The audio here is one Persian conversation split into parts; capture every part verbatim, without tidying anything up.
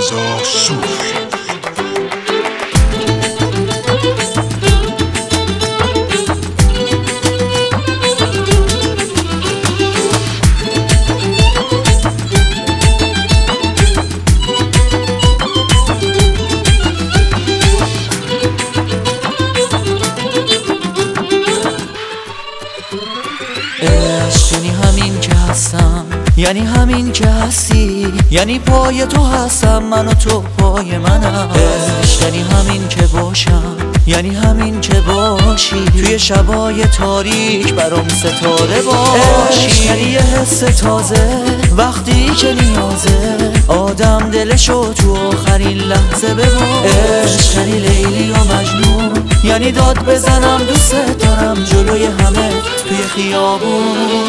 رضا صوفی. عشق یعنی همین که هستم، یعنی همین که هستی، یعنی پای تو هستم من و تو پای منم. عشق یعنی همین که باشم، یعنی همین که باشی توی شبای تاریک برام ستاره باشی. عشق یعنی یه حس تازه وقتی که نیازه آدم دلشو تو آخرین لحظه بباشه. عشق یعنی لیلی و مجنون، یعنی داد بزنم دوست دارم جلوی همه توی خیابون.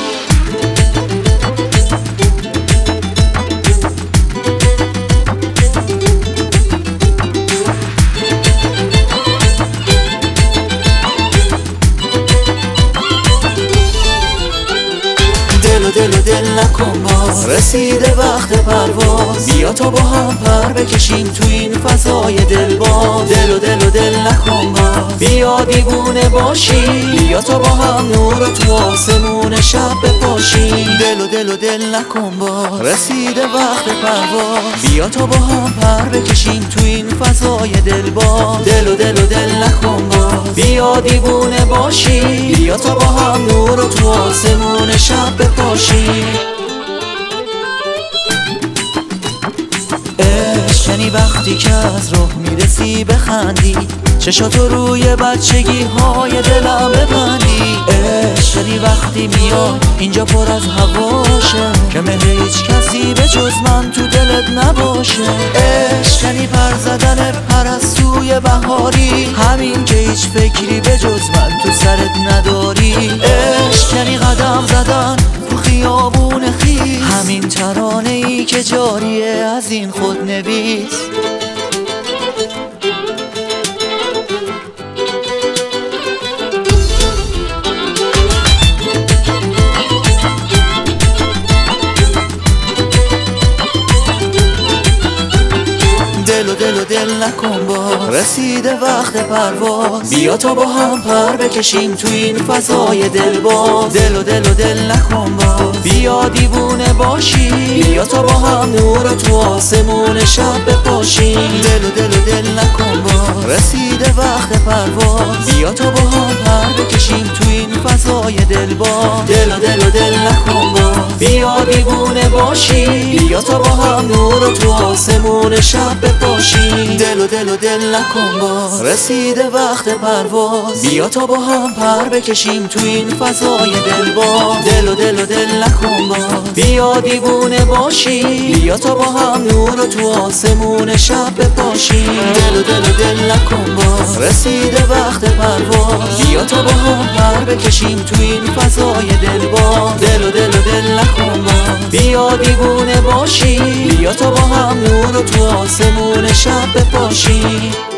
دل و دل و دل نکن باز، رسیده وقت پرواز، بیا تا با هم پر بکشیم تو این فضای دلباز. دل و دل و دل نکن باز، بیا دیوونه باشی، بیا تا با هم نور تو آسمون شب بپاشیم. دل و دل و دل نکن باز، رسیده وقت پرواز، بیا تا با هم پر بکشیم تو این فضای دلباز. دل و دل و دل نکن باز، بیا دیوونه باشی، بیا تا با هم نور تو آسمون شب بپاشیم. عشق یعنی وقتی که از راه میرسی بخندی، چشاتو روی بچگی های دلم ببندی. عشق یعنی وقتی میای اینجا پر از هواشه که مهر هیچ کسی به جز من تو دلت نباشه. عشق یعنی پر زدن پرستوی بهاری، همین که هیچ فکری به جز من تو سرت نداری. عشق یعنی قدم زدن تو خیابون خیس، همین ترانه ای که جاریه از این خودنویس. دل و دل و دل نکن باز، رسیده وقت پرواز، بیا تا با هم پر بکشیم تو این فضای دلباز. دل و دل و دل نکن باز، بیا دیوونه باشی، بیا تا با هم نور تو آسمون شب بپاشیم. دل و دل و دل نکن باز، رسیده وقت پرواز، بیا تا با هم پر بکشیم تو این فضای دلباز. دل و دل و دل نکن باز، بیا دیوونه باشی، بیا تا با هم نور تو آسمون شب بپاشیم. دل و دل و دل نکن باز، رسیده وقت پرواز، بیا تا با هم پر بکشیم تو این فضای دلباز. دل و دل و دل نکن باز، بیا دیوونه باشی، بیا تا با هم نور تو آسمون شب بپاشیم. دل و دل و دل نکن باز، رسیده وقت پرواز، بیا تا با هم پر بکشیم تو این فضای دلباز. دل و دل و دل نکن باز، بیا دیوونه باشی، بیا تا با هم نور تو آسمون شب بپاشیم.